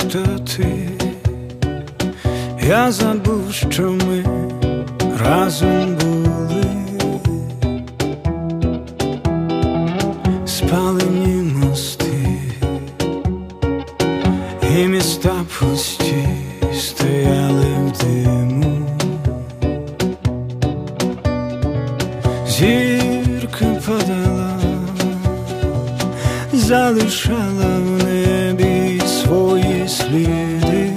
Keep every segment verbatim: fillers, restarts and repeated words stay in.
хто ти. Я забув, що ми разом були. Спалені мости і міста пусті стояли в диму. Зірка падала, залишала в небі свої сліди.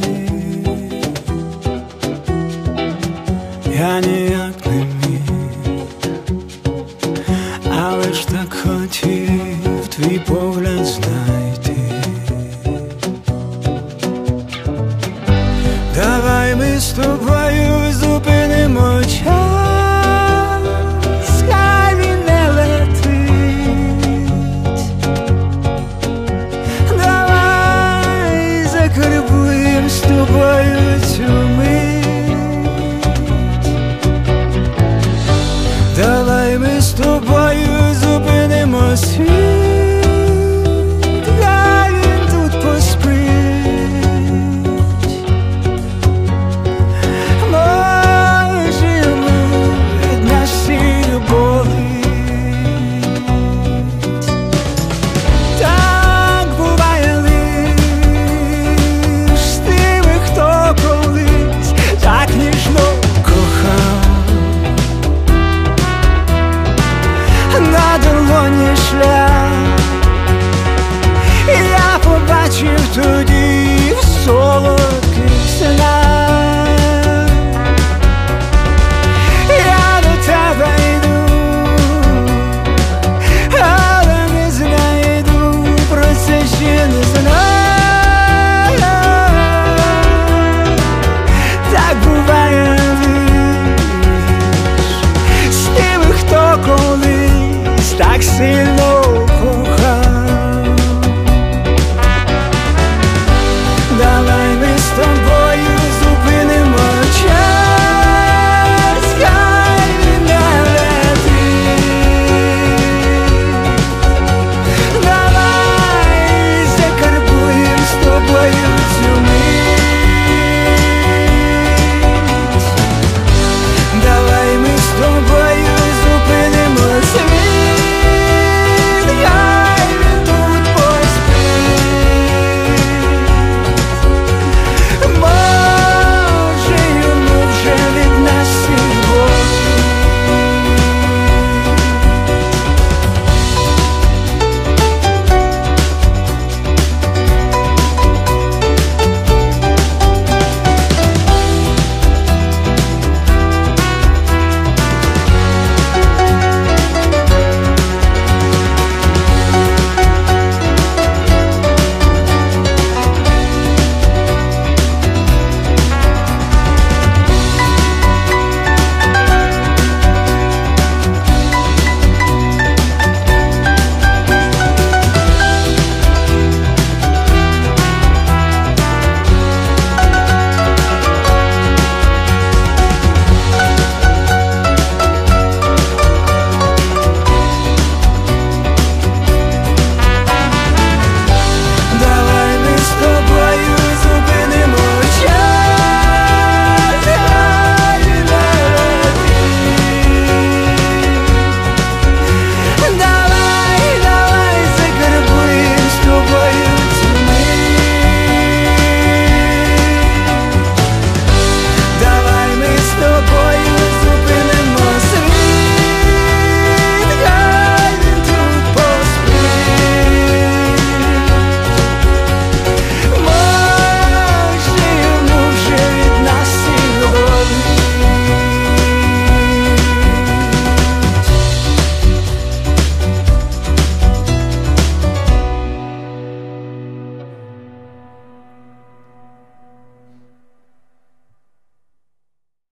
Я ніяк не міг, але ж так хотів твій погляд знайти. Давай ми з тобою зупинимо час, хай він не летить. Давай закарбуєм з тобою цю мить. Давай ми з тобою зупинимо світ, хай він тут поспить. Можемо від нашої болить. Так буває лиш з тими, хто колись так ніжно кохав. На долоні шлях, і я побачив тоді